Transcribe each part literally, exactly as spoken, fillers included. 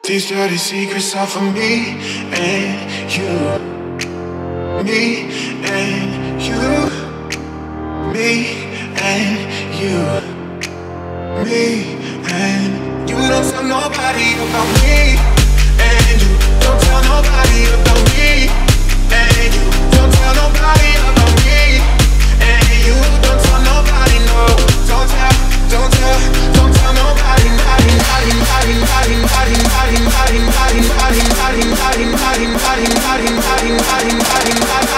These dirty secrets are for me and you. Me and you. Me and you. Me and you. Don't tell nobody about me and you. Don't tell nobody about me and you. Don't tell nobody about me and you. Don't tell nobody, no. Don't tell, don't tell, don't tell nobody, nobody, nobody, nobody, nobody, nobody, nobody, nobody, nobody, nobody, nobody, nobody, nobody, nobody, nobody, nobody, nobody, nobody,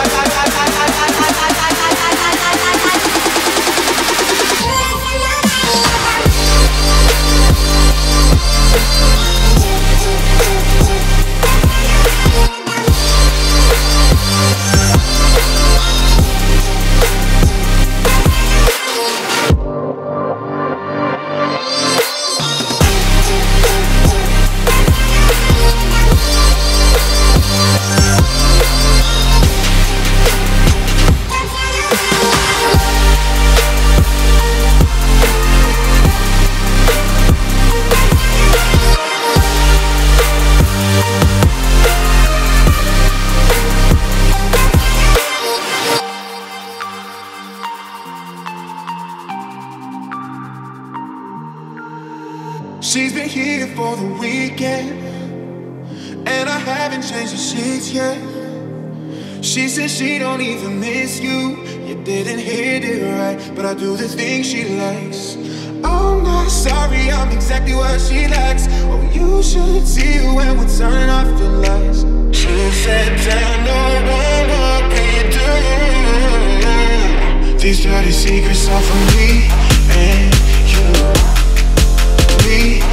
she's been here for the weekend, and I haven't changed the sheets yet. She says she don't even miss you. You didn't hit it right, but I do the things she likes. I'm not sorry, I'm exactly what she likes. Oh, you should see when we're turning off the lights. She said, tell no one what we do. These dirty secrets are for me and you. Me